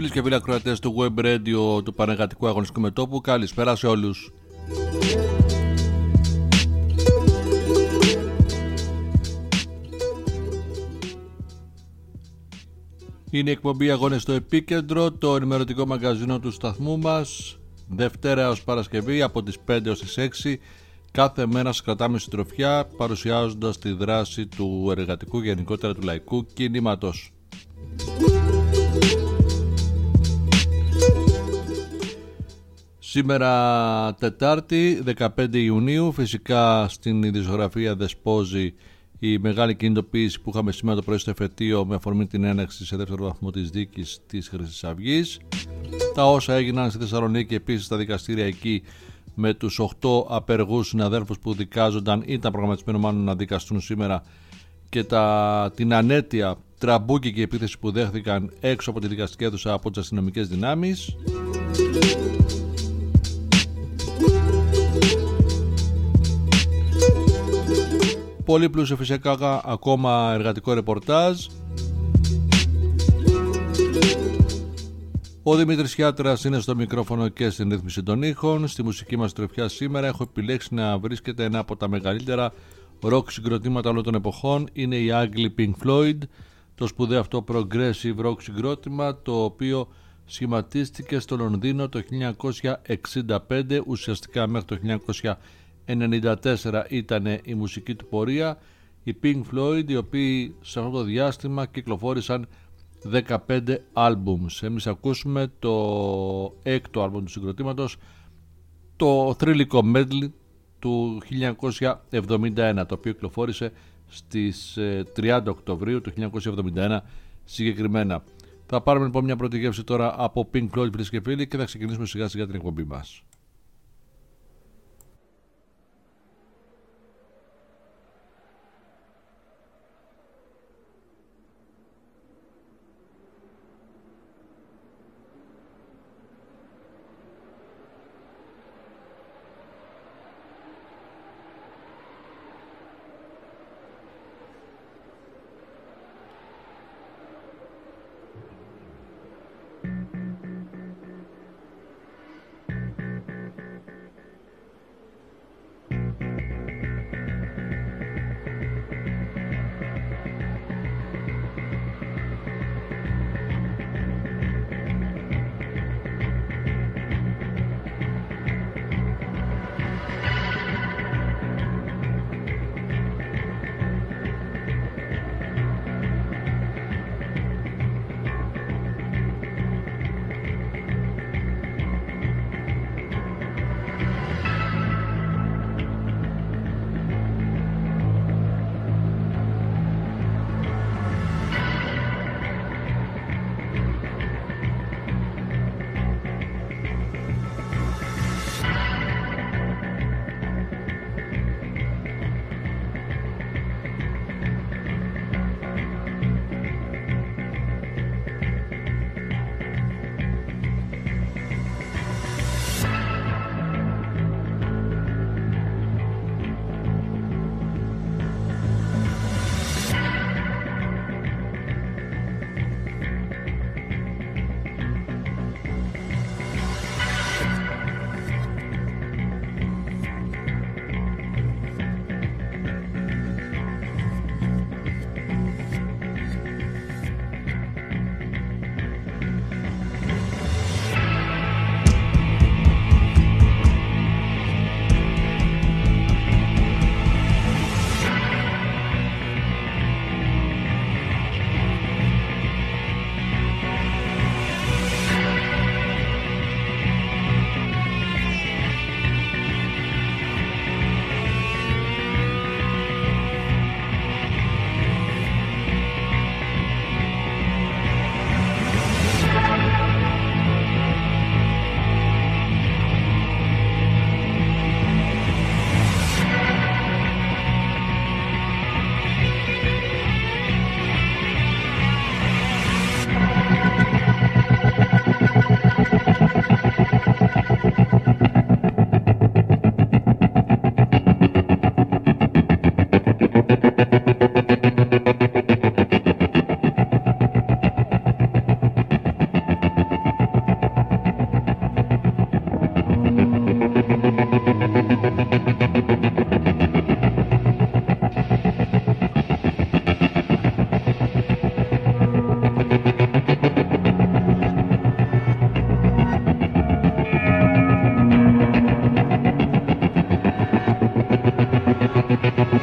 Φίλοι και φίλοι ακροατές του Web Radio του Πανεργατικού Αγωνιστικού Μετώπου, καλησπέρα σε όλους. Είναι η εκπομπή Αγώνες στο Επίκεντρο, το ενημερωτικό μαγκαζίνο του σταθμού μας, Δευτέρα έως Παρασκευή από τις 5 έως τις 6. Κάθε μέρα σας κρατάμε συντροφιά, παρουσιάζοντας τη δράση του εργατικού, γενικότερα του λαϊκού κινήματος. Σήμερα Τετάρτη 15 Ιουνίου, φυσικά στην ειδησιογραφία δεσπόζει η μεγάλη κινητοποίηση που είχαμε σήμερα το πρωί στο εφετείο με αφορμή την έναρξη σε δεύτερο βαθμό της δίκης της Χρυσής Αυγής. Τα όσα έγιναν στη Θεσσαλονίκη επίσης στα δικαστήρια εκεί με τους 8 απεργούς συναδέλφους που δικάζονταν, ήταν προγραμματισμένο μάλλον να δικαστούν σήμερα, και την ανέτεια τραμπούκικη επίθεση που δέχθηκαν έξω από τη δικαστική αίθουσα από τις αστυνομικές δυνάμεις. Πολύ πλούσιο φυσικά ακόμα εργατικό ρεπορτάζ. Ο Δημήτρης Χιάτρας είναι στο μικρόφωνο και στην ρύθμιση των ήχων. Στη μουσική μας τροφιά σήμερα έχω επιλέξει να βρίσκεται ένα από τα μεγαλύτερα rock συγκροτήματα όλων των εποχών. Είναι η Ugly Pink Floyd, το σπουδαίο αυτό progressive rock συγκρότημα, το οποίο σχηματίστηκε στο Λονδίνο το 1965, ουσιαστικά μέχρι το 1994 ήταν η μουσική του πορεία. Οι Pink Floyd, οι οποίοι σε αυτό το διάστημα κυκλοφόρησαν 15 άλμπουμς. Εμείς ακούσουμε το έκτο άλμπουμ του συγκροτήματος, το θρυλικό medley του 1971, το οποίο κυκλοφόρησε στις 30 Οκτωβρίου του 1971 συγκεκριμένα. Θα πάρουμε λοιπόν μια πρώτη γεύση τώρα από Pink Floyd, φίλες και φίλοι, και θα ξεκινήσουμε σιγά σιγά την εκπομπή μας.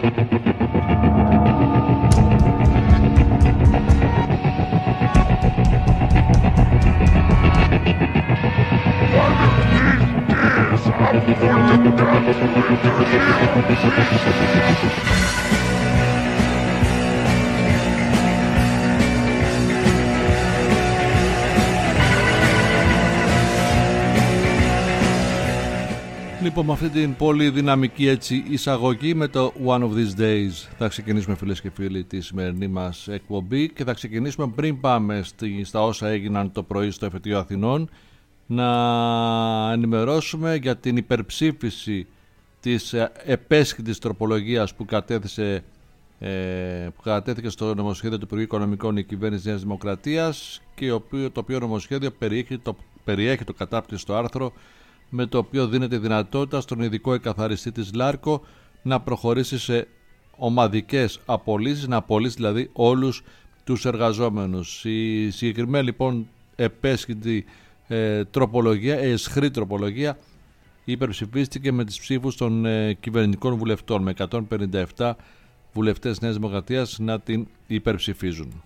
Λοιπόν, με αυτή την πολύ δυναμική έτσι εισαγωγή με το One of These Days θα ξεκινήσουμε, φίλες και φίλοι, τη σημερινή μας εκπομπή και θα ξεκινήσουμε πριν πάμε στα όσα έγιναν το πρωί στο Εφετείο Αθηνών να ενημερώσουμε για την υπερψήφιση της επέσχυτης τροπολογίας που κατέθηκε στο νομοσχέδιο του Υπουργείου Οικονομικών η κυβέρνηση Νέας Δημοκρατίας και το οποίο νομοσχέδιο περιέχει το κατάπτυστο άρθρο με το οποίο δίνεται δυνατότητα στον ειδικό εκαθαριστή της ΛΑΡΚΟ να προχωρήσει σε ομαδικές απολύσεις, να απολύσει δηλαδή όλους τους εργαζόμενους. Η συγκεκριμένη λοιπόν επέσχυτη τροπολογία, εσχρή τροπολογία, υπερψηφίστηκε με τις ψήφους των κυβερνητικών βουλευτών, με 157 βουλευτές Νέας Δημοκρατίας να την υπερψηφίζουν.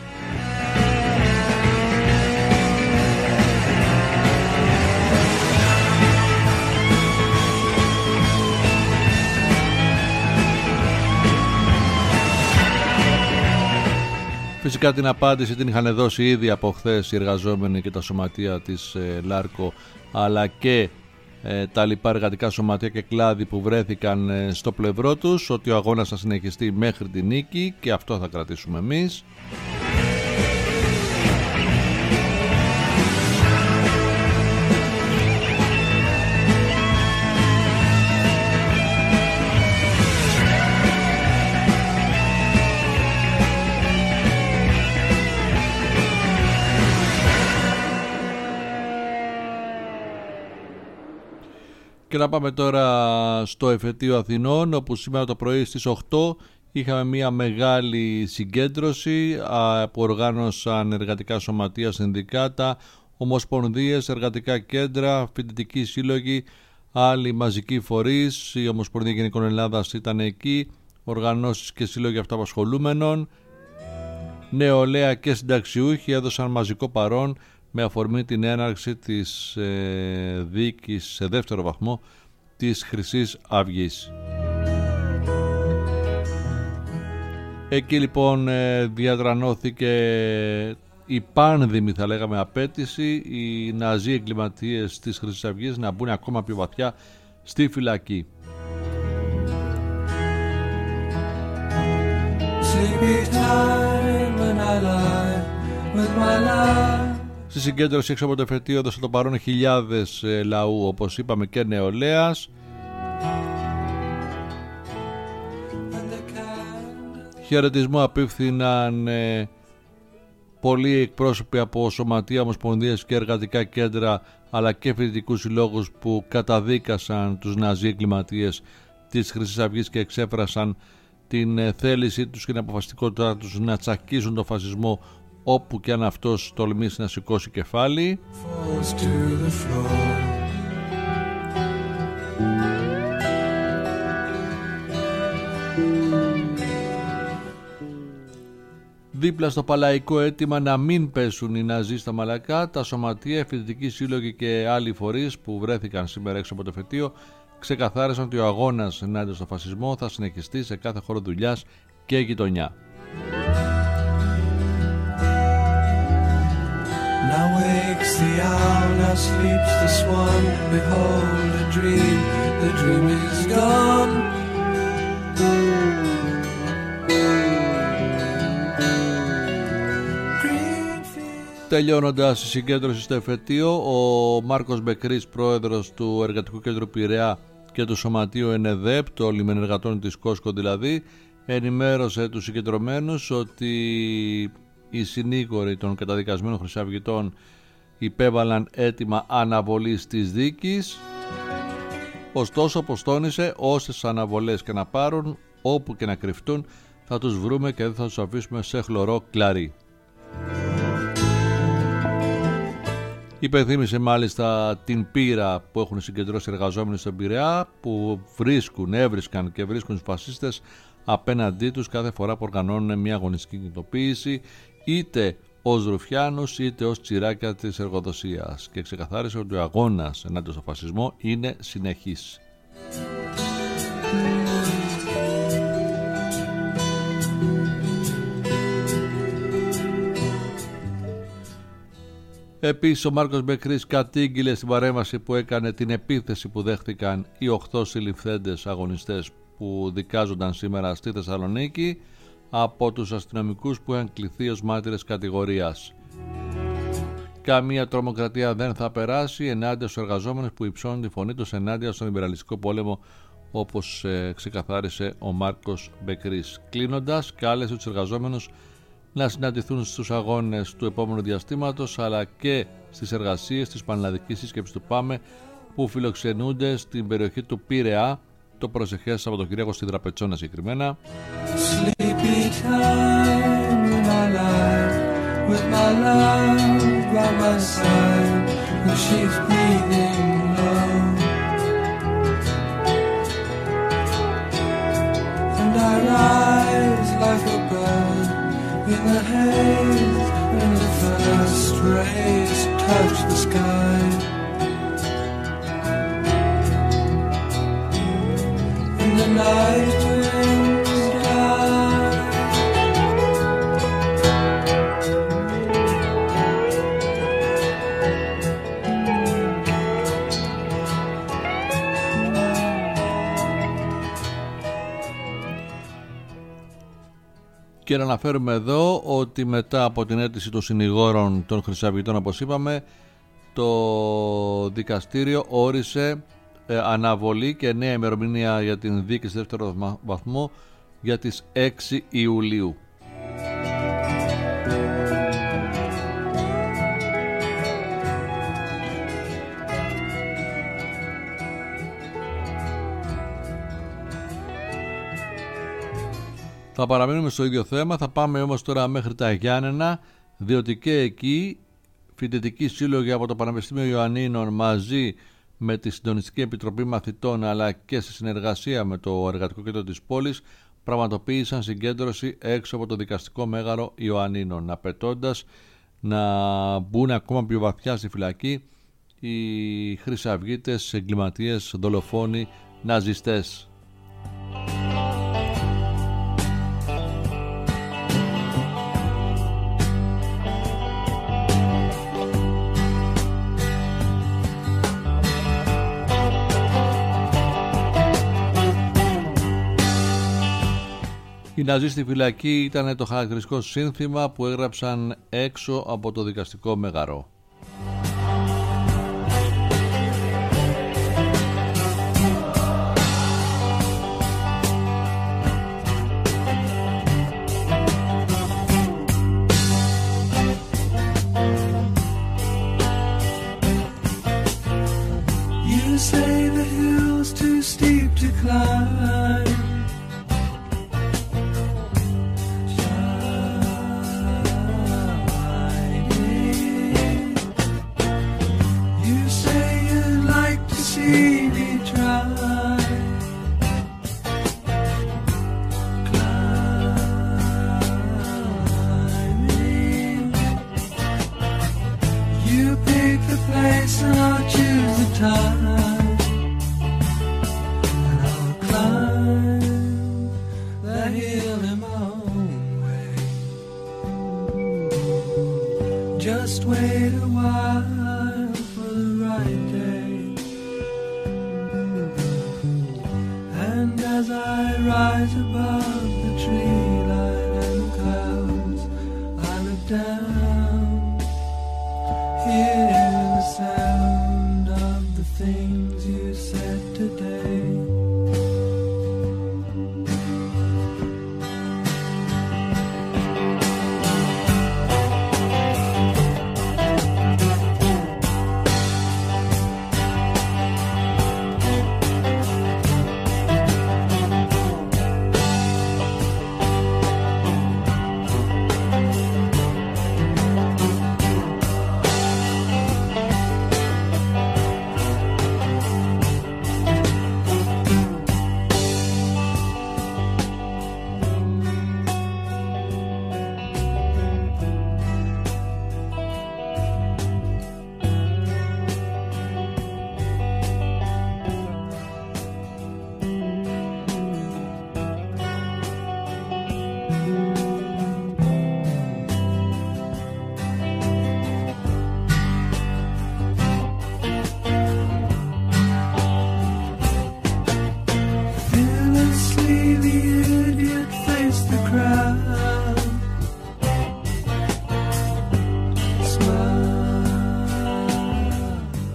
Φυσικά την απάντηση την είχαν δώσει ήδη από χθες οι εργαζόμενοι και τα σωματεία της ΛΑΡΚΟ, αλλά και τα λοιπά εργατικά σωματεία και κλάδοι που βρέθηκαν στο πλευρό τους, ότι ο αγώνας θα συνεχιστεί μέχρι τη νίκη και αυτό θα κρατήσουμε εμείς. Και να πάμε τώρα στο Εφετείο Αθηνών, όπου σήμερα το πρωί στις 8 είχαμε μια μεγάλη συγκέντρωση που οργάνωσαν εργατικά σωματεία, συνδικάτα, ομοσπονδίες, εργατικά κέντρα, φοιτητικοί σύλλογοι, άλλοι μαζικοί φορείς. Η Ομοσπονδία Γενικών Ελλάδας ήταν εκεί, οργανώσεις και σύλλογοι αυτοαπασχολούμενων, νεολαία και συνταξιούχοι έδωσαν μαζικό παρόν με αφορμή την έναρξη της δίκης σε δεύτερο βαθμό της Χρυσής Αυγής. Εκεί λοιπόν διαδρανώθηκε η πάνδημη, θα λέγαμε, απέτηση οι ναζί εγκληματίες της Χρυσής Αυγής να μπουν ακόμα πιο βαθιά στη φυλακή. Στη συγκέντρωση έξω από το εφετείο έδωσε το παρόν χιλιάδες λαού, όπως είπαμε, και νεολαίας. Χαιρετισμό απίφθηναν πολλοί εκπρόσωποι από σωματεία, ομοσπονδίες και εργατικά κέντρα, αλλά και φοιτητικούς συλλόγους που καταδίκασαν τους ναζί εγκληματίες της Χρυσής Αυγής και εξέφρασαν την θέλησή τους και την αποφασιστικότητά τους να τσακίσουν τον φασισμό όπου και αν αυτός τολμήσει να σηκώσει κεφάλι. Δίπλα στο παλαϊκό αίτημα να μην πέσουν οι ναζί στα μαλακά, τα σωματεία, φοιτητικοί σύλλογοι και άλλοι φορείς που βρέθηκαν σήμερα έξω από το εφετείο ξεκαθάρισαν ότι ο αγώνας ενάντια στο φασισμό θα συνεχιστεί σε κάθε χώρο δουλειάς και γειτονιά. Now wakes the owl, now sleeps the swan. Behold a dream, the dream is gone. Τελειώνοντας η συγκέντρωση στο εφετείο, ο Μάρκος Μπεκρής, πρόεδρος του Εργατικού Κέντρου Πειραιά και του Σωματείου ΕΝΕΔΕΠ, των λιμενεργατών της Κόσκο δηλαδή, ενημέρωσε τους συγκεντρωμένους ότι οι συνήγοροι των καταδικασμένων χρυσαυγητών υπέβαλαν αίτημα αναβολής της δίκης. Ωστόσο, όπως τόνισε, όσες αναβολές και να πάρουν, όπου και να κρυφτούν, θα τους βρούμε και δεν θα τους αφήσουμε σε χλωρό κλαρί. Υπενθύμησε μάλιστα την πείρα που έχουν συγκεντρώσει εργαζόμενοι στον Πειραιά, που έβρισκαν και βρίσκουν τους φασίστες απέναντί τους κάθε φορά που οργανώνουν μια αγωνιστική κινητοποίηση, είτε ως ρουφιάνους είτε ως τσιράκια της εργοδοσίας, και ξεκαθάρισε ότι ο αγώνας ενάντια στο φασισμό είναι συνεχής. Επίσης ο Μάρκος Μπεκρής κατήγγειλε στην παρέμβαση που έκανε την επίθεση που δέχτηκαν οι 8 συλληφθέντες αγωνιστές που δικάζονταν σήμερα στη Θεσσαλονίκη από τους αστυνομικούς που είχαν κληθεί ως μάρτυρες κατηγορίας. Καμία τρομοκρατία δεν θα περάσει ενάντια στους εργαζόμενους που υψώνουν τη φωνή τους ενάντια στον ιμπεριαλιστικό πόλεμο, όπως ξεκαθάρισε ο Μάρκος Μπεκρής. Κλείνοντας, κάλεσε τους εργαζόμενους να συναντηθούν στους αγώνες του επόμενου διαστήματος, αλλά και στις εργασίες της Πανελλαδικής Σύσκεψης του ΠΑΜΕ που φιλοξενούνται στην περιοχή του Πειραιά το προσεχές Σαββατοκύριακο στη Δραπετσόνα συγκεκριμένα. In the haze, when the first rays touch the sky, in the night winds die. Και να αναφέρουμε εδώ ότι μετά από την αίτηση των συνηγόρων των Χρυσαυγητών, όπως είπαμε, το δικαστήριο όρισε αναβολή και νέα ημερομηνία για την δίκη σε δεύτερο βαθμό για τις 6 Ιουλίου. Θα παραμείνουμε στο ίδιο θέμα, θα πάμε όμως τώρα μέχρι τα Γιάννενα, διότι και εκεί φοιτητικοί σύλλογοι από το Πανεπιστήμιο Ιωαννίνων μαζί με τη Συντονιστική Επιτροπή Μαθητών αλλά και σε συνεργασία με το Εργατικό Κέντρο της πόλης πραγματοποίησαν συγκέντρωση έξω από το δικαστικό μέγαρο Ιωαννίνων, απαιτώντας να μπουν ακόμα πιο βαθιά στη φυλακή οι χρυσαυγίτες, εγκληματίες, δολοφόνοι, ναζιστές. Οι Ναζί στη φυλακή ήταν το χαρακτηριστικό σύνθημα που έγραψαν έξω από το δικαστικό μέγαρο. You say the hill's too steep to climb. Just wait a while for the right day. And as I rise above the tree line and the clouds, I look down, hear the sound of the things you said today.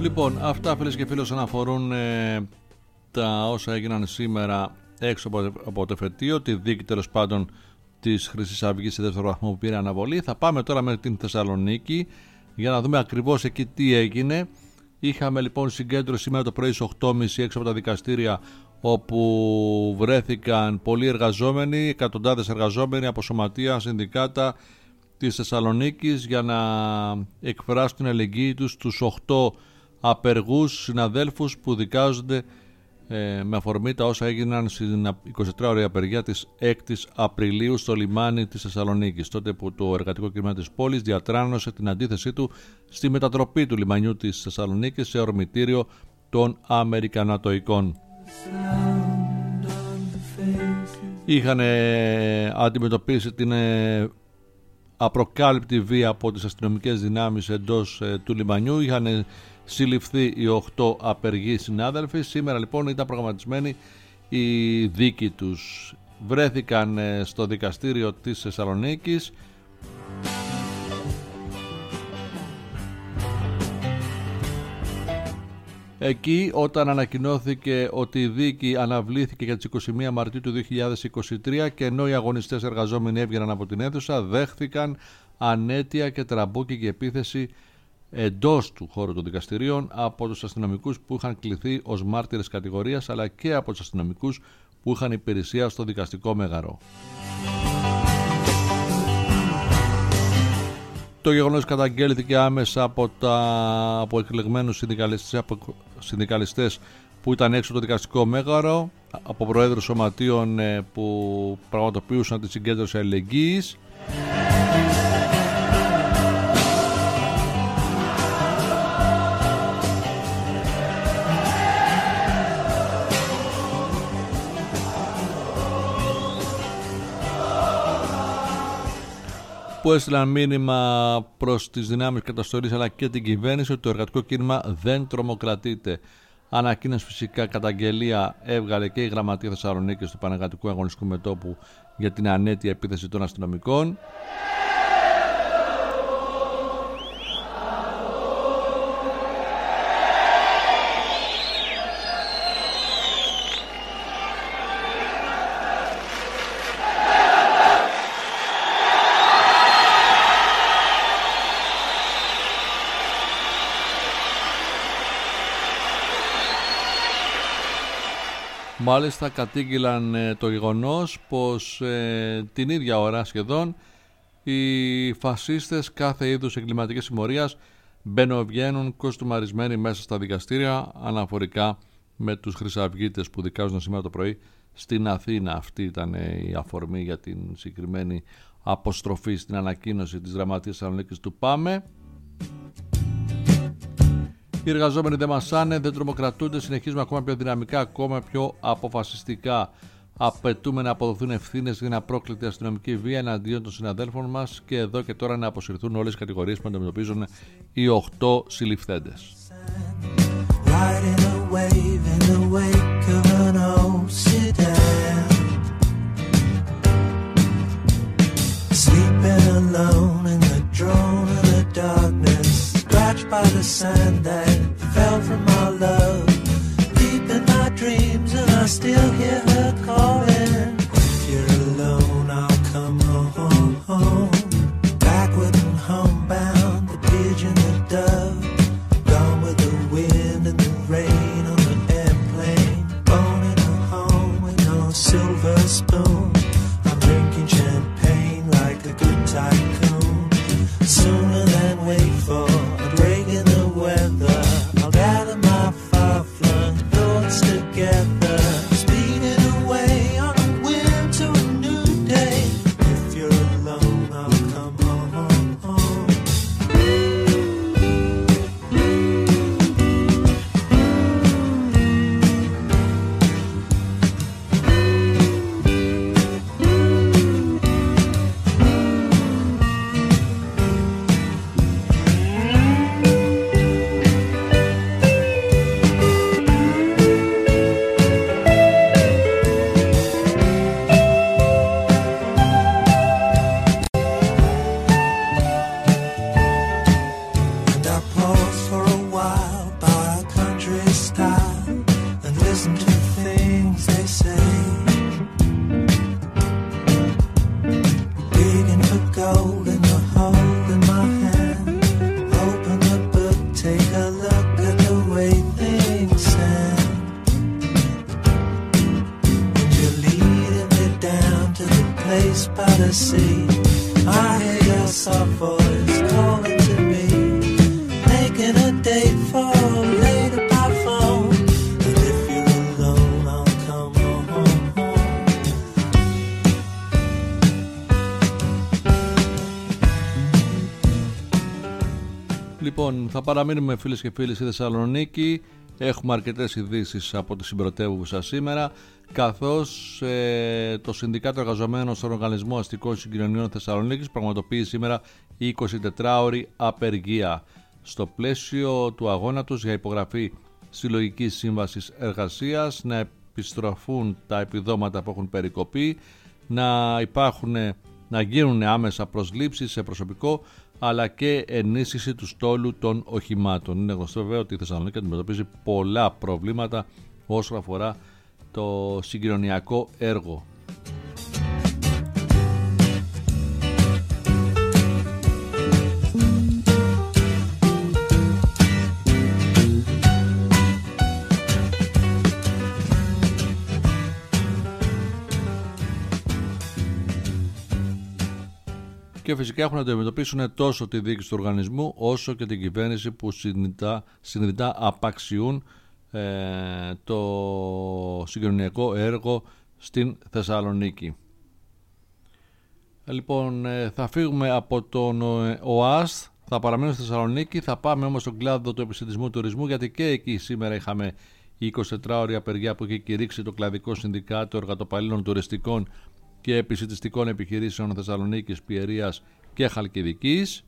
Λοιπόν, αυτά φίλες και φίλοι όσον αφορούν τα όσα έγιναν σήμερα έξω από το εφετείο, τη δίκη τέλος πάντων της Χρυσής Αυγής σε δεύτερο βαθμό που πήρε αναβολή. Θα πάμε τώρα με την Θεσσαλονίκη για να δούμε ακριβώς εκεί τι έγινε. Είχαμε λοιπόν συγκέντρωση σήμερα το πρωί στις 8.30 έξω από τα δικαστήρια, όπου βρέθηκαν πολλοί εργαζόμενοι, εκατοντάδες εργαζόμενοι από σωματεία, συνδικάτα της Θεσσαλονίκης, για να εκφράσουν την αλληλεγγύη τους στους 8 απεργούς συναδέλφους που δικάζονται με αφορμή τα όσα έγιναν στην 24ωρη απεργία της 6ης Απριλίου στο λιμάνι της Θεσσαλονίκης, τότε που το εργατικό κίνημα της πόλης διατράνωσε την αντίθεσή του στη μετατροπή του λιμανιού της Θεσσαλονίκης σε ορμητήριο των Αμερικανατοικών. Είχαν αντιμετωπίσει την απροκάλυπτη βία από τις αστυνομικές δυνάμεις εντός του λιμανιού. Είχαν συλληφθεί οι 8 απεργοί συνάδελφοι. Σήμερα λοιπόν ήταν προγραμματισμένη η δίκη τους. Βρέθηκαν στο δικαστήριο της Θεσσαλονίκης. Εκεί όταν ανακοινώθηκε ότι η δίκη αναβλήθηκε για τις 21 Μαρτίου του 2023 και ενώ οι αγωνιστές εργαζόμενοι έβγαιναν από την αίθουσα, δέχθηκαν ανέτεια και τραμπούκι και επίθεση εντός του χώρου των δικαστηρίων από τους αστυνομικούς που είχαν κληθεί ως μάρτυρες κατηγορίας, αλλά και από τους αστυνομικούς που είχαν υπηρεσία στο δικαστικό μέγαρο. Το γεγονός καταγγέλθηκε άμεσα από εκλεγμένους συνδικαλιστές που ήταν έξω από το δικαστικό μέγαρο, από προέδρους σωματείων που πραγματοποιούσαν τη συγκέντρωση αλληλεγγύης. Που έστειλαν μήνυμα προς τις δυνάμεις καταστολής αλλά και την κυβέρνηση ότι το εργατικό κίνημα δεν τρομοκρατείται. Ανακοίνωση φυσικά καταγγελία έβγαλε και η Γραμματεία Θεσσαλονίκης του Πανεργατικού Αγωνιστικού Μετώπου για την ανέτεια επίθεση των αστυνομικών. Μάλιστα κατήγγειλαν το γεγονός πως την ίδια ώρα σχεδόν οι φασίστες κάθε είδους εγκληματικής συμμορίας μπαίνουν κοστούμαρισμένοι μέσα στα δικαστήρια αναφορικά με τους χρυσαυγίτες που δικάζουν σήμερα το πρωί στην Αθήνα. Αυτή ήταν η αφορμή για την συγκεκριμένη αποστροφή στην ανακοίνωση της Γραμματείας Θεσσαλονίκης του ΠΑΜΕ. Οι εργαζόμενοι δεν μασάνε, δεν τρομοκρατούνται, συνεχίζουμε ακόμα πιο δυναμικά, ακόμα πιο αποφασιστικά. Απαιτούμε να αποδοθούν ευθύνες για την απρόκλητη αστυνομική βία εναντίον των συναδέλφων μας και εδώ και τώρα να αποσυρθούν όλες οι κατηγορίες που αντιμετωπίζουν οι 8 συλληφθέντες. By the sand that fell from our love, deep in my dreams, and I still hear her calling. If you're alone, I'll come home, home. Backward and homebound, the pigeon, the dove, gone with the wind and the rain on the airplane. Born in a home with no silver spoon. I'm drinking champagne like a good tycoon. Sooner than wait for in the weather, I'll gather my far-flung thoughts together, speeding away on a wind to a new day. If you're alone, I'll come home, home. date for later by phone. And if you're alone, I'll come home. Λοιπόν, θα παραμείνουμε φίλες και φίλοι στη Θεσσαλονίκη. Έχουμε αρκετές ειδήσεις από τη συμπρωτεύουσα σήμερα, καθώς το Συνδικάτο Εργαζομένων στον Οργανισμό Αστικών Συγκοινωνιών Θεσσαλονίκης πραγματοποιεί σήμερα 24ωρη απεργία στο πλαίσιο του αγώνα τους για υπογραφή συλλογικής σύμβασης εργασίας, να επιστροφούν τα επιδόματα που έχουν περικοπεί, να γίνουν άμεσα προσλήψεις σε προσωπικό, αλλά και ενίσχυση του στόλου των οχημάτων. Είναι γνωστό βέβαια ότι η Θεσσαλονίκη αντιμετωπίζει πολλά προβλήματα όσον αφορά το συγκοινωνιακό έργο. Και φυσικά έχουν να το αντιμετωπίσουν τόσο τη διοίκηση του οργανισμού όσο και την κυβέρνηση που συνειδητά απαξιούν το συγκοινωνιακό έργο στην Θεσσαλονίκη. Λοιπόν, θα φύγουμε από τον ΟΑΣ, θα παραμείνουμε στη Θεσσαλονίκη, θα πάμε όμως στον κλάδο του επισιτισμού τουρισμού, γιατί και εκεί σήμερα είχαμε η 24ωρη απεργία που είχε κηρύξει το Κλαδικό Συνδικάτο Εργατοπαλλήλων Τουριστικών και Επισιτιστικών Επιχειρήσεων Θεσσαλονίκης, Πιερίας και Χαλκιδικής,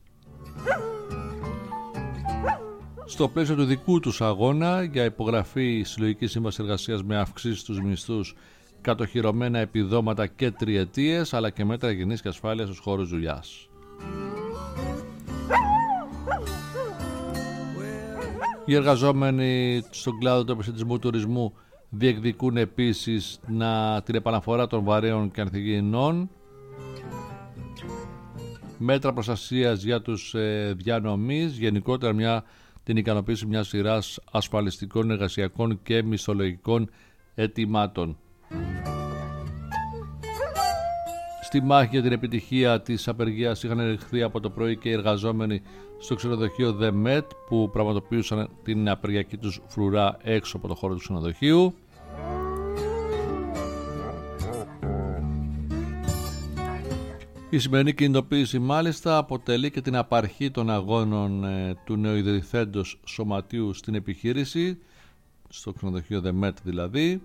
στο πλαίσιο του δικού τους αγώνα για υπογραφή συλλογικής σύμβασης εργασίας με αυξήσεις στους μισθούς, κατοχυρωμένα επιδόματα και τριετίες, αλλά και μέτρα υγιεινής και ασφάλειας στους χώρους δουλειάς. Οι εργαζόμενοι στον κλάδο του επισιτισμού τουρισμού διεκδικούν επίσης την επαναφορά των βαρέων και ανθυγιεινών, μέτρα προστασίας για τους διανομείς, γενικότερα την ικανοποίηση μιας σειράς ασφαλιστικών, εργασιακών και μισθολογικών αιτημάτων. Στη μάχη για την επιτυχία της απεργίας είχαν ερχθεί από το πρωί και οι εργαζόμενοι στο ξενοδοχείο The Met, που πραγματοποιούσαν την απεργιακή τους φρουρά έξω από το χώρο του ξενοδοχείου. Η σημερινή κινητοποίηση μάλιστα αποτελεί και την απαρχή των αγώνων του νεοειδρυθέντος σωματείου στην επιχείρηση, στο ξενοδοχείο The Met δηλαδή.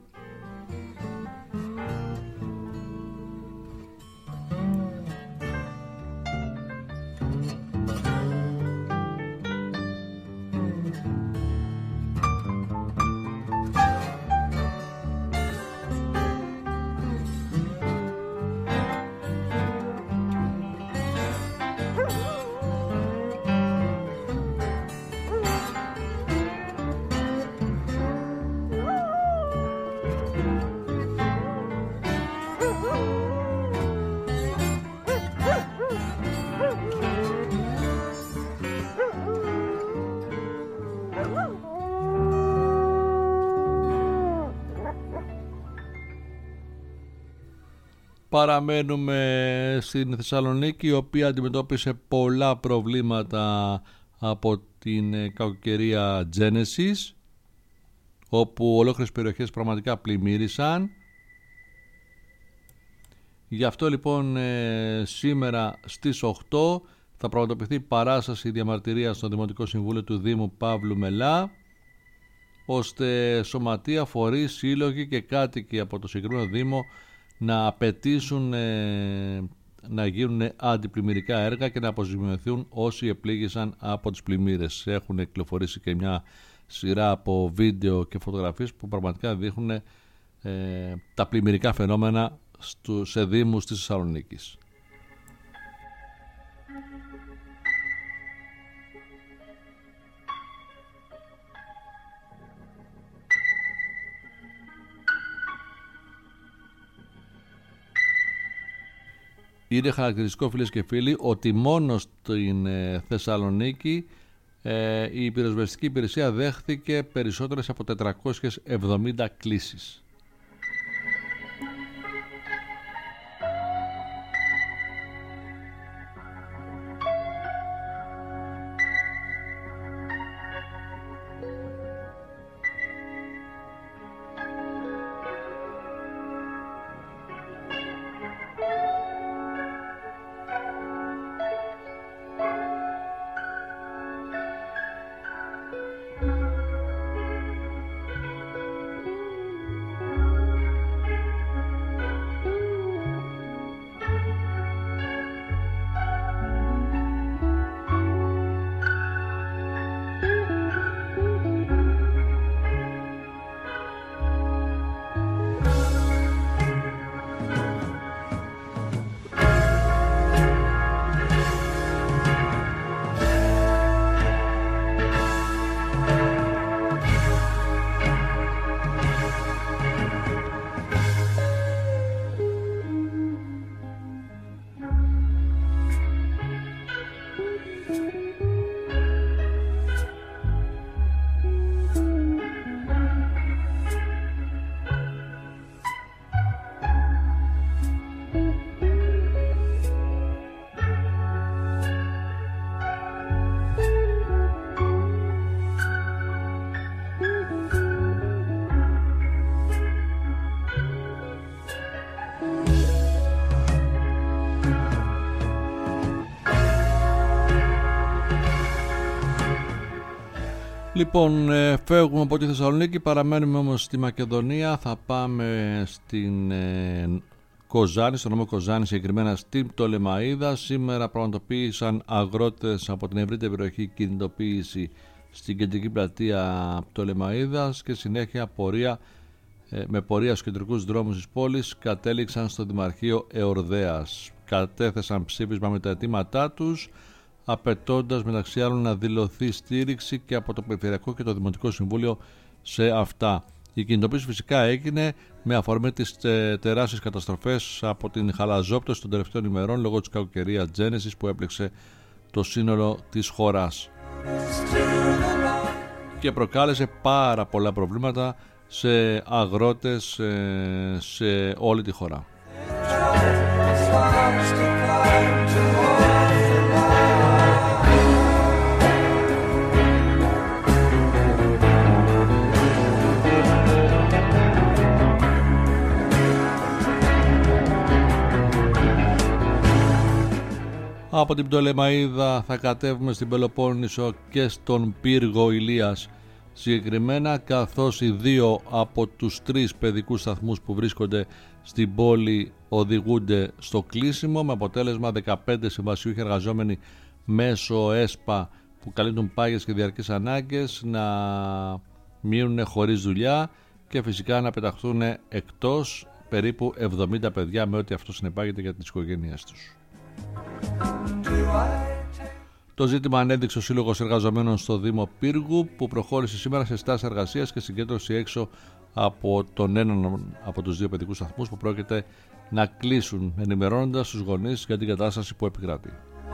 Παραμένουμε στην Θεσσαλονίκη, η οποία αντιμετώπισε πολλά προβλήματα από την κακοκαιρία Genesis, όπου ολόκληρες περιοχές πραγματικά πλημμύρισαν. Γι' αυτό λοιπόν σήμερα στις 8 θα πραγματοποιηθεί παράσταση διαμαρτυρίας στο Δημοτικό Συμβούλιο του Δήμου Παύλου Μελά, ώστε σωματεία, φορείς, σύλλογοι και κάτοικοι από το συγκεκριμένο Δήμο να απαιτήσουν να γίνουν αντιπλημμυρικά έργα και να αποζημιωθούν όσοι επλήγησαν από τις πλημμύρες. Έχουν κυκλοφορήσει και μια σειρά από βίντεο και φωτογραφίες που πραγματικά δείχνουν τα πλημμυρικά φαινόμενα σε δήμους της Θεσσαλονίκης. Είναι χαρακτηριστικό, φίλες και φίλοι, ότι μόνο στην Θεσσαλονίκη η πυροσβεστική υπηρεσία δέχθηκε περισσότερες από 470 κλήσεις. Λοιπόν, φεύγουμε από τη Θεσσαλονίκη, παραμένουμε όμως στη Μακεδονία. Θα πάμε στην Κοζάνη, στον νομό Κοζάνη, συγκεκριμένα στην Πτολεμαΐδα. Σήμερα πραγματοποίησαν αγρότες από την ευρύτερη περιοχή κινητοποίηση στην κεντρική πλατεία Πτολεμαΐδας και συνέχεια με πορεία στους κεντρικούς δρόμους της πόλης κατέληξαν στο Δημαρχείο Εορδέας. Κατέθεσαν ψήφισμα με τα αιτήματά τους, απαιτώντας μεταξύ άλλων να δηλωθεί στήριξη και από το Περιφερειακό και το Δημοτικό Συμβούλιο σε αυτά. Η κινητοποίηση φυσικά έγινε με αφορμή τις τεράστιες καταστροφές από την χαλαζόπτωση των τελευταίων ημερών λόγω της κακοκαιρίας Genesis που έπληξε το σύνολο της χώρας και προκάλεσε πάρα πολλά προβλήματα σε αγρότες σε όλη τη χώρα. Από την Πτολεμαΐδα θα κατέβουμε στην Πελοπόννησο και στον πύργο Ηλίας συγκεκριμένα, καθώς οι 2 από τους 3 παιδικούς σταθμούς που βρίσκονται στην πόλη οδηγούνται στο κλείσιμο, με αποτέλεσμα 15 συμβασιούχοι εργαζόμενοι μέσω ΕΣΠΑ που καλύπτουν πάγιες και διαρκείς ανάγκες να μείνουν χωρίς δουλειά και φυσικά να πεταχθούν εκτός περίπου 70 παιδιά, με ό,τι αυτό συνεπάγεται για τις οικογένειές τους. Το ζήτημα ανέδειξε ο Σύλλογος Εργαζομένων στο Δήμο Πύργου, που προχώρησε σήμερα σε στάση εργασίας και συγκέντρωση έξω από τον έναν από τους 2 παιδικούς σταθμούς που πρόκειται να κλείσουν, ενημερώνοντας τους γονείς για την κατάσταση που επικρατεί.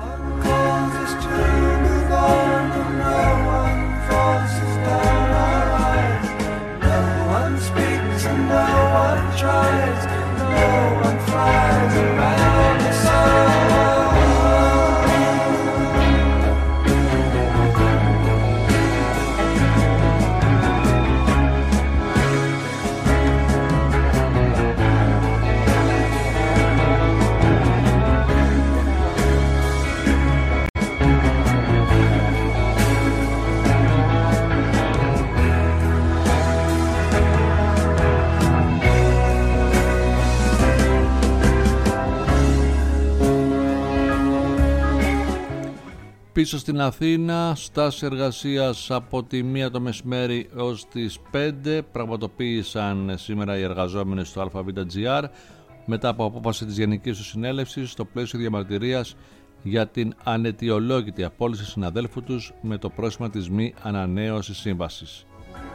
Πίσω στην Αθήνα, στάση εργασίας από τη 1 το μεσημέρι έως τις 5 πραγματοποίησαν σήμερα οι εργαζόμενοι στο ΑΒΓR μετά από απόφαση της Γενικής του Συνέλευσης στο πλαίσιο διαμαρτυρίας για την αναιτιολόγητη απόλυση συναδέλφου τους με το πρόσημα της μη ανανέωσης σύμβασης.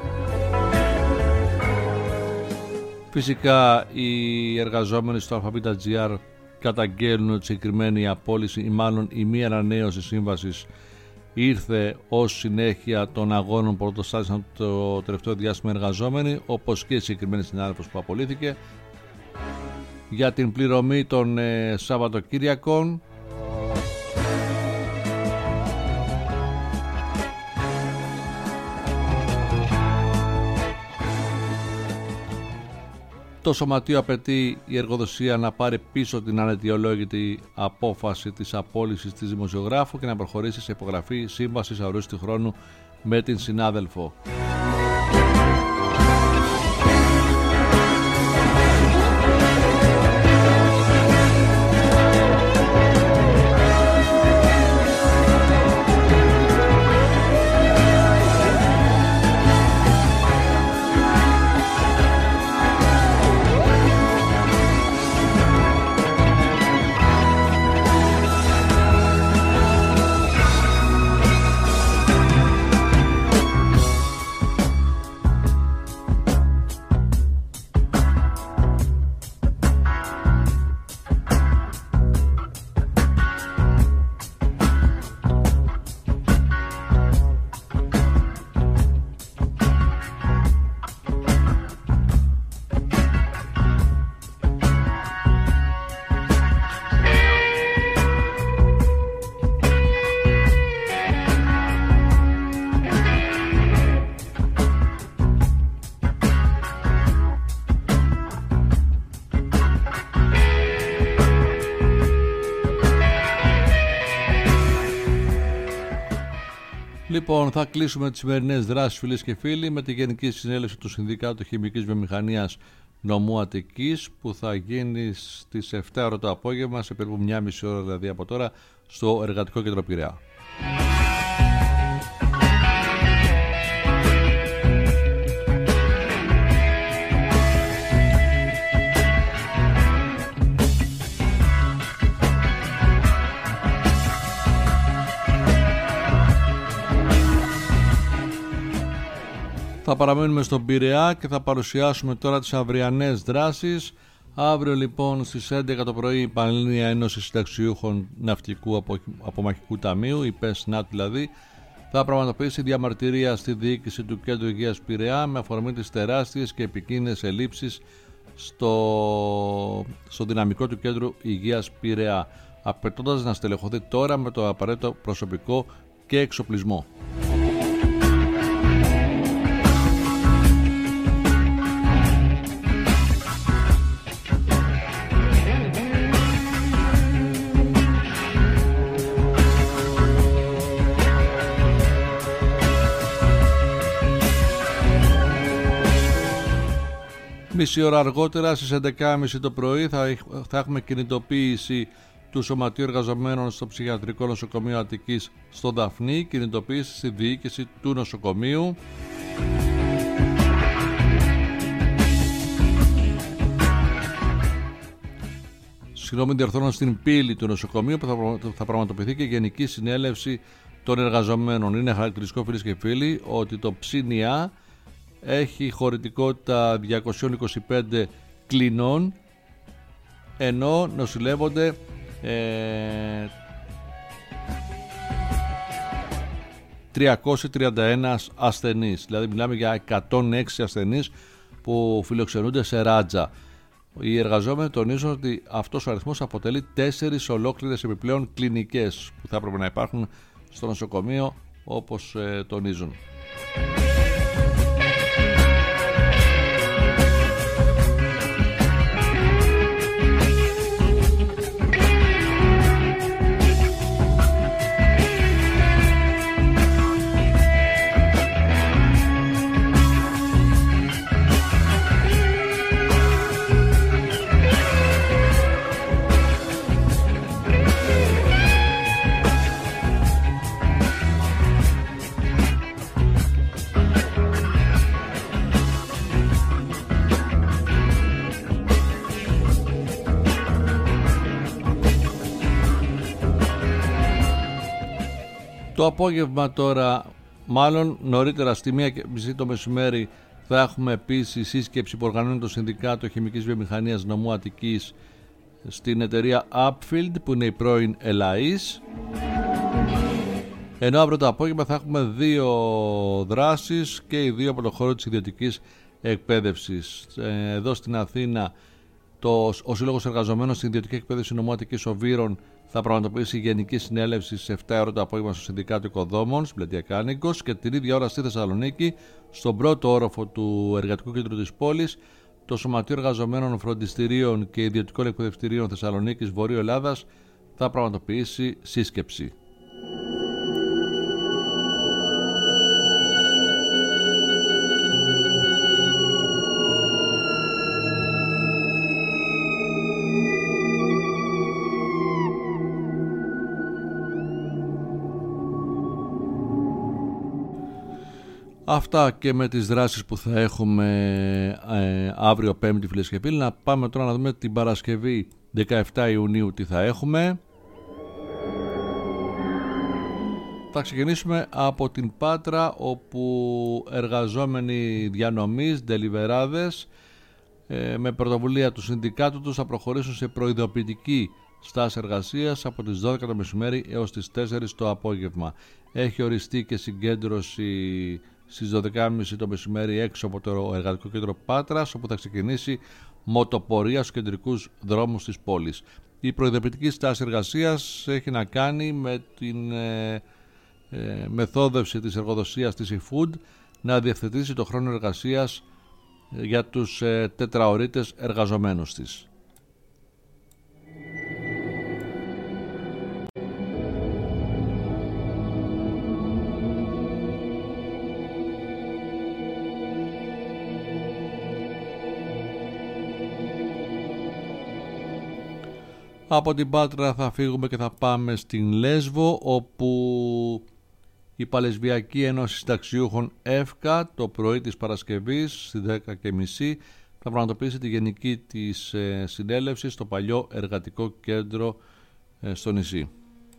Φυσικά οι εργαζόμενοι στο ΑΒΓR καταγγέλνουν ότι συγκεκριμένη απόλυση ή μάλλον η μη ανανέωση σύμβασης ήρθε ως συνέχεια των αγώνων που πρωτοστάτησαν το τελευταίο διάστημα εργαζόμενοι, όπως και η συγκεκριμένη συνάδελφος που απολύθηκε, για την πληρωμή των Σαββατοκύριακων, Το Σωματείο απαιτεί η εργοδοσία να πάρει πίσω την αναιτιολόγητη απόφαση της απόλυσης της δημοσιογράφου και να προχωρήσει σε υπογραφή σύμβασης αορίστου χρόνου με την συνάδελφο. Λοιπόν, θα κλείσουμε τις σημερινές δράσεις, φίλες και φίλοι, με τη Γενική Συνέλευση του Συνδικάτου Χημικής Βιομηχανίας Νομού Αττικής, που θα γίνει στις 7 το απόγευμα, σε περίπου 1,5 ώρα δηλαδή από τώρα, στο Εργατικό Κέντρο Πειραιά. Θα παραμένουμε στον Πειραιά και θα παρουσιάσουμε τώρα τις αυριανές δράσεις. Αύριο λοιπόν στις 11 το πρωί η Πανελλήνια Ένωση Συνταξιούχων Ναυτικού Απομαχικού Ταμείου, η ΠΕΣΝΑΤ δηλαδή, θα πραγματοποιήσει διαμαρτυρία στη διοίκηση του Κέντρου Υγείας Πειραιά με αφορμή τις τεράστιες και επικίνδυνες ελλείψεις στο δυναμικό του Κέντρου Υγείας Πειραιά, απαιτώντας να στελεχωθεί τώρα με το απαραίτητο προσωπικό και εξοπλισμό. Μισή ώρα αργότερα στις 11.30 το πρωί θα έχουμε κινητοποίηση του Σωματείου Εργαζομένων στο Ψυχιατρικό Νοσοκομείο Αττικής στο Δαφνί, κινητοποίηση στη διοίκηση του νοσοκομείου. Διορθώνω στην πύλη του νοσοκομείου, που θα πραγματοποιηθεί και Γενική Συνέλευση των Εργαζομένων. Είναι χαρακτηριστικό, φίλες και φίλοι, ότι το ΨΝΙΑ έχει χωρητικότητα 225 κλινών, ενώ νοσηλεύονται 331 ασθενείς. Δηλαδή μιλάμε για 106 ασθενείς που φιλοξενούνται σε ράτζα. Οι εργαζόμενοι τονίζουν ότι αυτός ο αριθμός αποτελεί 4 ολόκληρες επιπλέον κλινικές που θα έπρεπε να υπάρχουν στο νοσοκομείο, όπως τονίζουν. Το απόγευμα τώρα, μάλλον νωρίτερα στη 1:30 το μεσημέρι, θα έχουμε επίσης σύσκεψη που οργανώνει το Συνδικάτο Χημικής Βιομηχανίας Νομού Αττικής στην εταιρεία Upfield, που είναι η πρώην ΕΛΑΗΣ. Ενώ αύριο το απόγευμα θα έχουμε 2 δράσεις και οι 2 από το χώρο της ιδιωτικής εκπαίδευσης. Εδώ στην Αθήνα ο Σύλλογος Εργαζομένων στην Ιδιωτική Εκπαίδευση Νομού Αττικής Οβύρων θα πραγματοποιήσει Γενική Συνέλευση στις 7 ώρα το απόγευμα στο Συνδικάτο Οικοδόμων, στην πλατεία Κάνικος, και την ίδια ώρα στη Θεσσαλονίκη, στον πρώτο όροφο του Εργατικού Κέντρου της πόλης, το Σωματείο Εργαζομένων Φροντιστηρίων και Ιδιωτικών Εκπαιδευτηρίων Θεσσαλονίκης Βορείου Ελλάδας θα πραγματοποιήσει σύσκεψη. Αυτά και με τις δράσεις που θα έχουμε αύριο Πέμπτη, φίλες και φίλοι. Να πάμε τώρα να δούμε την Παρασκευή 17 Ιουνίου τι θα έχουμε. Θα ξεκινήσουμε από την Πάτρα, όπου εργαζόμενοι διανομής, ντελιβεράδες, με πρωτοβουλία του συνδικάτου τους θα προχωρήσουν σε προειδοποιητική στάση εργασίας από τις 12 το μεσημέρι έως τις 4 το απόγευμα. Έχει οριστεί και συγκέντρωση στις 12.30 το μεσημέρι έξω από το Εργατικό Κέντρο Πάτρας, όπου θα ξεκινήσει μοτοπορία στους κεντρικούς δρόμους της πόλης. Η προειδοποιητική στάση εργασίας έχει να κάνει με την μεθόδευση της εργοδοσίας της eFood να διευθετήσει το χρόνο εργασίας για τους τετραωρίτες εργαζομένους της. Από την Πάτρα θα φύγουμε και θα πάμε στην Λέσβο, όπου η Παλεσβιακή Ένωση Συνταξιούχων ΕΦΚΑ το πρωί της Παρασκευής στις 10:30 θα πραγματοποιήσει τη γενική της συνέλευση στο παλιό εργατικό κέντρο στο νησί.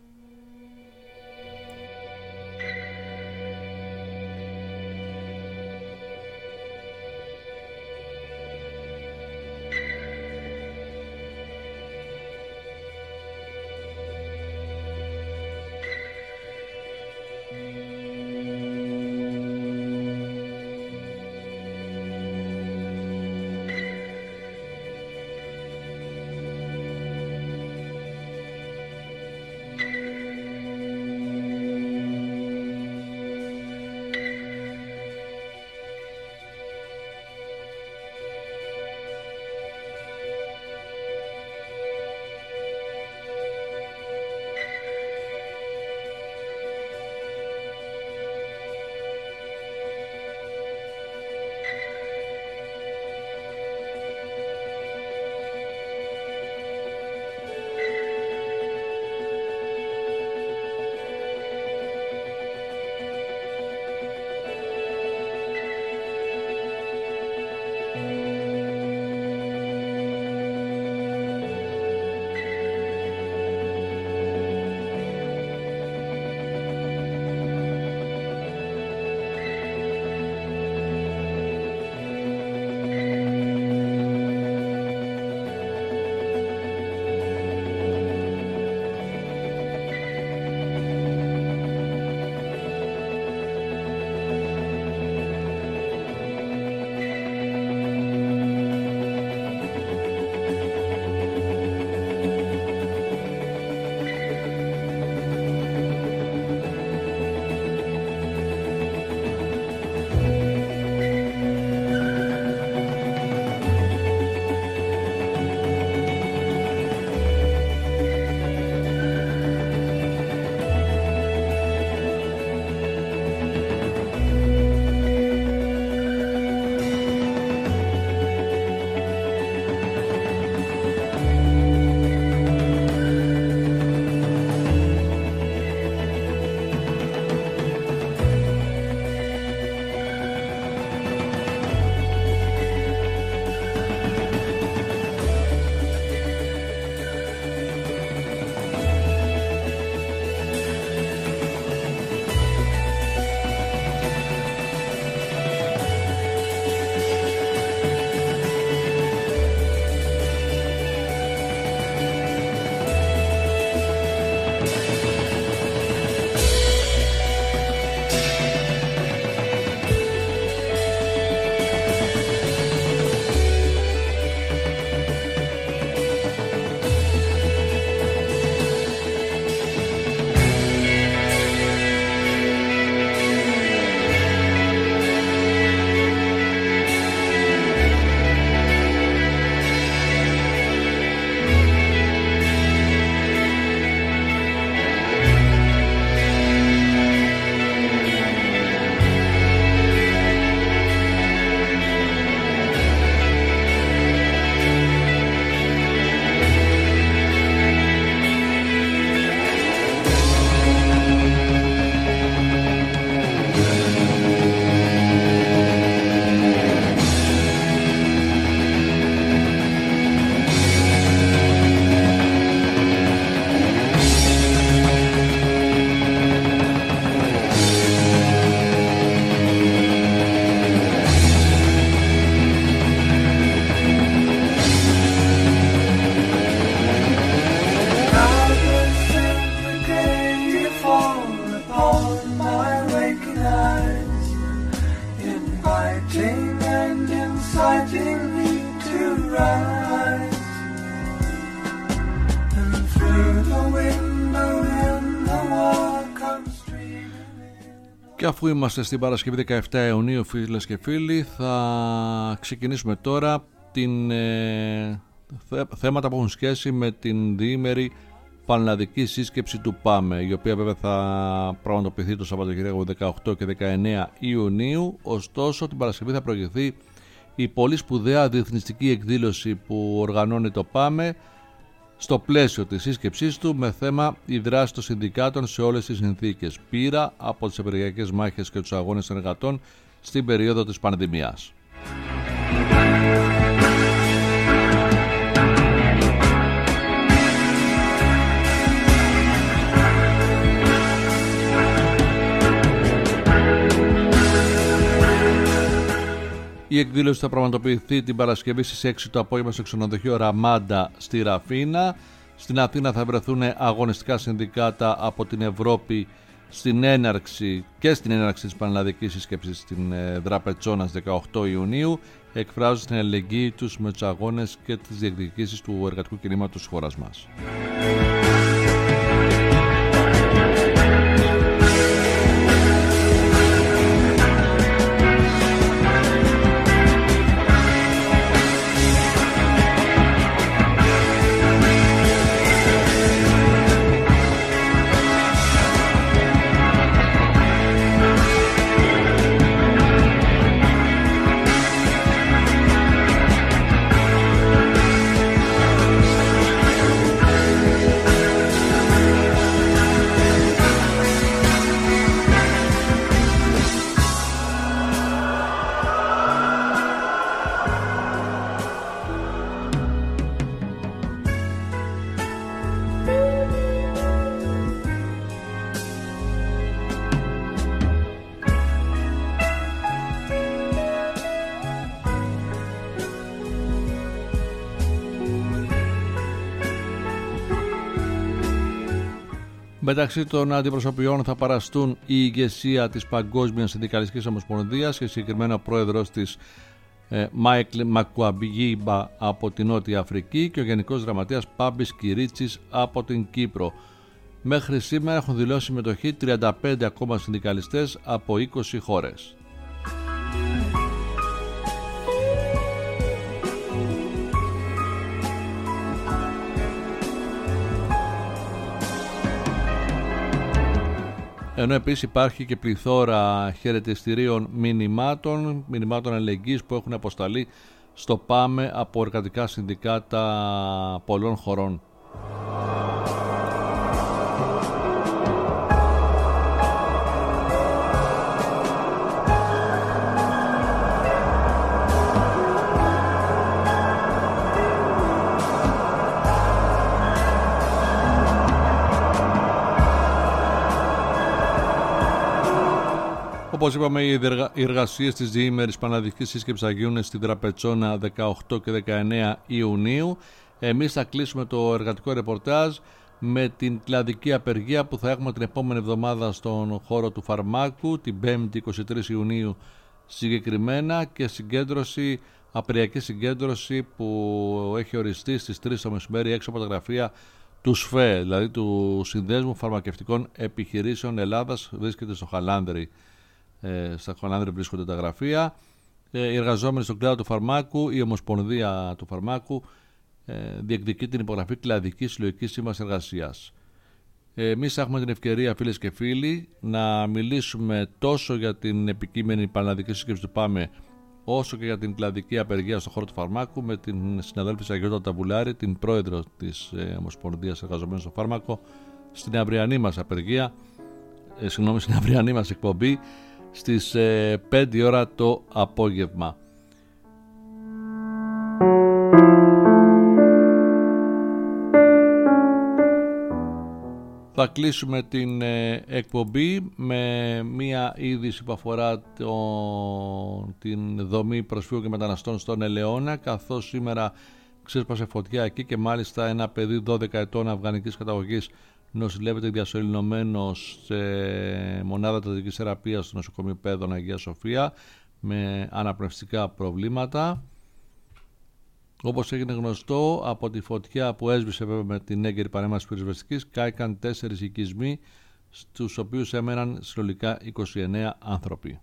Και αφού είμαστε στην Παρασκευή 17 Ιουνίου, φίλες και φίλοι, θα ξεκινήσουμε τώρα θέματα που έχουν σχέση με την διήμερη πανελλαδική σύσκεψη του ΠΑΜΕ, η οποία βέβαια θα πραγματοποιηθεί το Σαββατοκύριακο 18 και 19 Ιουνίου. Ωστόσο την Παρασκευή θα προηγηθεί η πολύ σπουδαία διεθνιστική εκδήλωση που οργανώνει το ΠΑΜΕ στο πλαίσιο της σύσκεψής του με θέμα η δράση των συνδικάτων σε όλες τις συνθήκες, πείρα από τις απεργιακές μάχες και τους αγώνες των εργατών στην περίοδο της πανδημίας. Η εκδήλωση θα πραγματοποιηθεί την Παρασκευή στις 6 το απόγευμα στο ξενοδοχείο Ραμάντα στη Ραφίνα. Στην Αθήνα θα βρεθούν αγωνιστικά συνδικάτα από την Ευρώπη στην έναρξη της πανελλαδικής σύσκεψης στην Δραπετσόνα στις 18 Ιουνίου, εκφράζοντας την αλληλεγγύη τους με τους αγώνες και τις διεκδικήσεις του εργατικού κινήματος της χώρας μας. Μεταξύ των αντιπροσωπιών θα παραστούν η ηγεσία της Παγκόσμιας Συνδικαλιστικής Ομοσπονδίας και συγκεκριμένα ο πρόεδρος της Μάικλ Μακουαμπιγίμπα από την Νότια Αφρική και ο Γενικός Γραμματέας Πάμπης Κυρίτσης από την Κύπρο. Μέχρι σήμερα έχουν δηλώσει συμμετοχή 35 ακόμα συνδικαλιστές από 20 χώρες. Ενώ επίσης υπάρχει και πληθώρα χαιρετιστηρίων μηνυμάτων αλληλεγγύης που έχουν αποσταλεί στο ΠΑΜΕ από εργατικά συνδικάτα πολλών χωρών. Όπως είπαμε, οι εργασίες της διήμερης πανελλαδικής σύσκεψης θα γίνουν στη Δραπετσόνα 18 και 19 Ιουνίου. Εμείς θα κλείσουμε το εργατικό ρεπορτάζ με την κλαδική απεργία που θα έχουμε την επόμενη εβδομάδα στον χώρο του φαρμάκου, την 5η 23 Ιουνίου συγκεκριμένα, και απεργιακή συγκέντρωση που έχει οριστεί στις 3 το μεσημέρι έξω από τα γραφεία του ΣΦΕ, δηλαδή του Συνδέσμου Φαρμακευτικών Επιχειρήσεων Ελλάδας, βρίσκεται στο Χαλάνδρη. Στα Χαλάνδρη βρίσκονται τα γραφεία. Οι εργαζόμενοι στον κλάδο του φαρμάκου, η Ομοσπονδία του Φαρμάκου διεκδικεί την υπογραφή κλαδικής συλλογικής σύμβασης εργασίας. Εμείς έχουμε την ευκαιρία, φίλες και φίλοι, να μιλήσουμε τόσο για την επικείμενη πανελλαδική σύσκεψη του ΠΑΜΕ, όσο και για την κλαδική απεργία στον χώρο του φαρμάκου, με την συναδέλφισσα Αγιώτα Ταμπουλάρη, την πρόεδρο της Ομοσπονδίας Εργαζομένων στο Φάρμακο, στην αυριανή μας απεργία, στην αυριανή μας εκπομπή στις 5 ώρα το απόγευμα. Θα κλείσουμε την εκπομπή με μία είδηση που αφορά την δομή προσφύγων και μεταναστών στον Ελαιώνα, καθώς σήμερα ξέσπασε φωτιά εκεί και μάλιστα ένα παιδί 12 ετών αφγανικής καταγωγής νοσηλεύεται διασωληνωμένος σε μονάδα τατρικής θεραπείας στο νοσοκομείο Πέδων Αγία Σοφία με αναπνευστικά προβλήματα. Όπως έγινε γνωστό, από τη φωτιά που έσβησε βέβαια με την έγκαιρη παρέμβαση πυροσβεστικής, κάηκαν 4 οικισμοί, στους οποίους έμεναν συνολικά 29 άνθρωποι.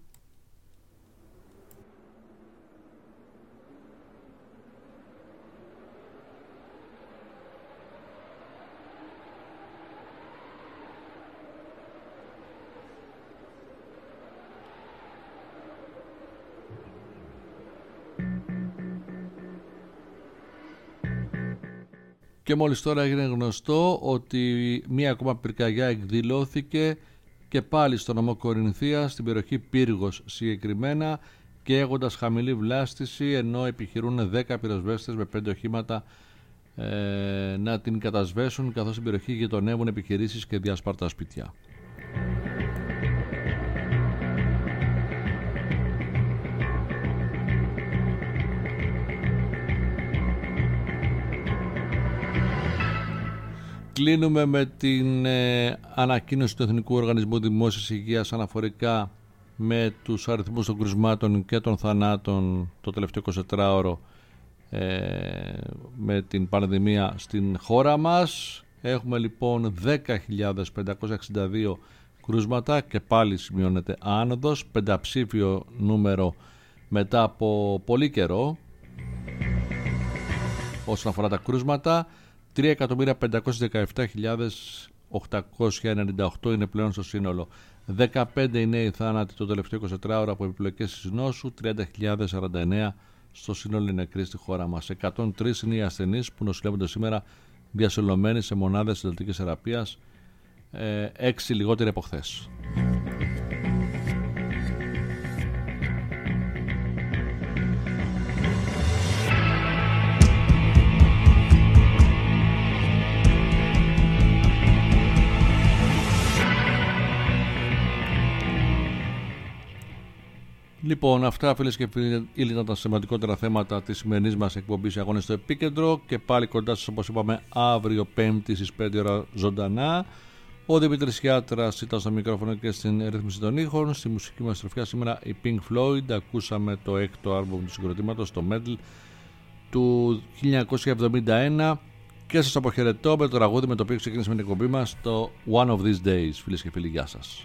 Και μόλις τώρα έγινε γνωστό ότι μία ακόμα πυρκαγιά εκδηλώθηκε και πάλι στο νομό Κορινθίας, στην περιοχή Πύργος συγκεκριμένα, και έχοντας χαμηλή βλάστηση, ενώ επιχειρούν 10 πυροσβέστες με 5 οχήματα να την κατασβέσουν, καθώς στην περιοχή γειτονεύουν επιχειρήσεις και διάσπαρτα σπίτια. Κλείνουμε με την ανακοίνωση του Εθνικού Οργανισμού Δημόσιας Υγείας αναφορικά με τους αριθμούς των κρουσμάτων και των θανάτων το τελευταίο 24ωρο με την πανδημία στην χώρα μας. Έχουμε λοιπόν 10.562 κρούσματα και πάλι σημειώνεται άνοδος, πενταψήφιο νούμερο μετά από πολύ καιρό όσον αφορά τα κρούσματα. 3.517.898 είναι πλέον στο σύνολο. 15 είναι οι θάνατοι το τελευταίο 24ωρο από επιπλοκές της νόσου, 30.049 στο σύνολο νεκροί στη χώρα μας. 103 είναι οι ασθενείς που νοσηλεύονται σήμερα διασωλωμένοι σε μονάδες εντατικής θεραπείας, 6 λιγότεροι από χθες. Λοιπόν, αυτά φίλες και φίλοι ήταν τα σημαντικότερα θέματα της σημερινής μας εκπομπής Αγώνες στο Επίκεντρο, και πάλι κοντά σας όπως είπαμε αύριο Πέμπτη στις 5 ώρα ζωντανά. Ο Δημήτρης Χιάτρας ήταν στο μικρόφωνο και στην ρύθμιση των ήχων. Στη μουσική μας τροφιά σήμερα η Pink Floyd, ακούσαμε το 6ο άλμπουμ του συγκροτήματος, το Metal του 1971, και σας αποχαιρετώ με το τραγούδι με το οποίο ξεκίνησε με την εκπομπή μας, το One of These Days. Φίλες και φίλοι, γεια σας.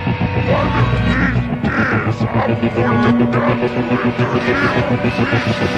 I'm going to die with your